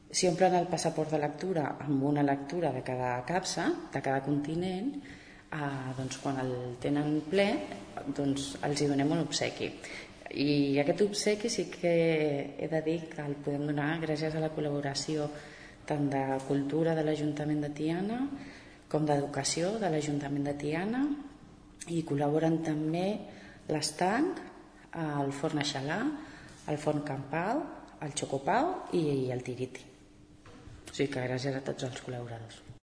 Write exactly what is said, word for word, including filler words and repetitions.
Si omplen el passaport de lectura amb una lectura de cada capsa, de cada continent, eh, doncs quan el tenen ple, doncs els hi donem un obsequi. I aquest obsequi sí que he de dir que el podem donar gràcies a la col·laboració tant de Cultura de l'Ajuntament de Tiana com d'Educació de l'Ajuntament de Tiana, i col·laboren també l'Estanc, el Forn Aixalà, el Forn Campau, el Xocopau i el Tiriti. O sigui que gràcies a tots els col·laboradors.